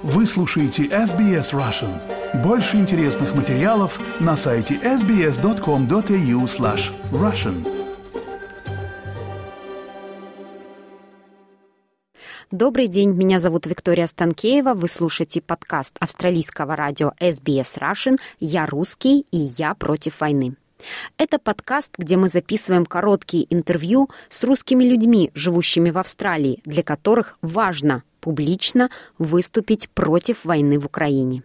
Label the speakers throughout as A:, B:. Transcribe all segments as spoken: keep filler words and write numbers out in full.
A: Вы слушаете эс би эс Russian. Больше интересных материалов на сайте эс би эс точка ком точка эй ю слэш Russian.
B: Добрый день, меня зовут Виктория Станкеева. Вы слушаете подкаст австралийского радио эс би эс Russian «Я русский» и «Я против войны». Это подкаст, где мы записываем короткие интервью с русскими людьми, живущими в Австралии, для которых важно публично выступить против войны в Украине.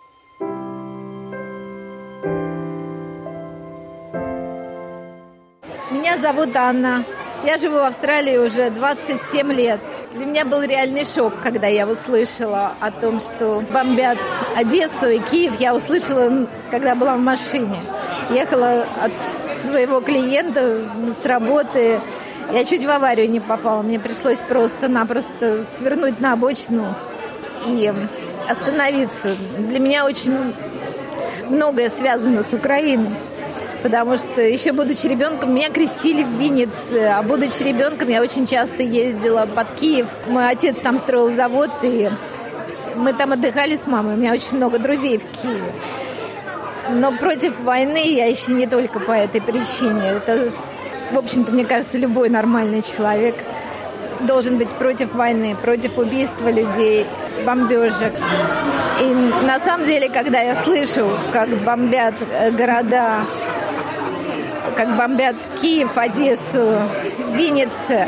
C: Меня зовут Анна. Я живу в Австралии уже двадцать семь лет. Для меня был реальный шок, когда я услышала о том, что бомбят Одессу и Киев. Я услышала, когда была в машине. Ехала от своего клиента с работы. Я чуть в аварию не попала. Мне пришлось просто-напросто свернуть на обочину и остановиться. Для меня очень многое связано с Украиной. Потому что еще будучи ребенком, меня крестили в Виннице, а будучи ребенком, я очень часто ездила под Киев. Мой отец там строил завод, и мы там отдыхали с мамой. У меня очень много друзей в Киеве. Но против войны я еще не только по этой причине. Это, в общем-то, мне кажется, любой нормальный человек должен быть против войны, против убийства людей, бомбежек. И на самом деле, когда я слышу, как бомбят города, как бомбят Киев, Одессу, Винница,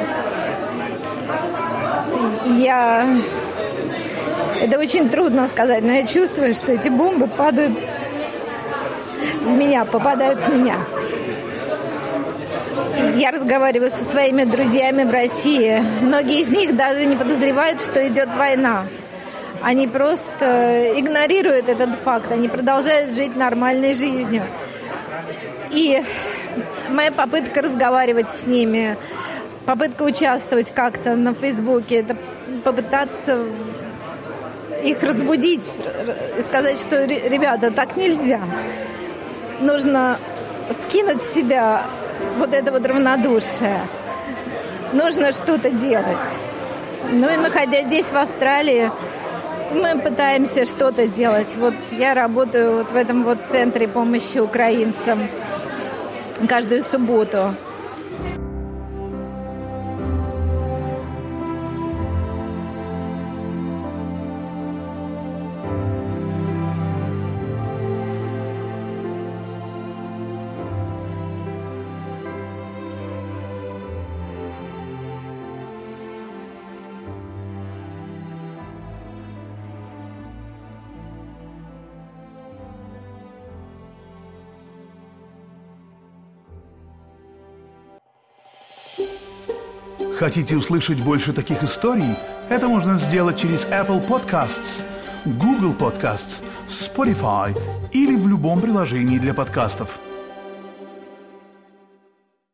C: я... Это очень трудно сказать, но я чувствую, что эти бомбы падают в меня, попадают в меня. Я разговариваю со своими друзьями в России. Многие из них даже не подозревают, что идет война. Они просто игнорируют этот факт. Они продолжают жить нормальной жизнью. И моя попытка разговаривать с ними, попытка участвовать как-то на Фейсбуке, это попытаться их разбудить и сказать, что, ребята, так нельзя. Нужно скинуть с себя вот это вот равнодушие. Нужно что-то делать. Ну и находясь здесь, в Австралии, мы пытаемся что-то делать. Вот я работаю вот в этом вот центре помощи украинцам каждую субботу.
A: Хотите услышать больше таких историй? Это можно сделать через Apple Podcasts, Google Podcasts, Spotify или в любом приложении для подкастов.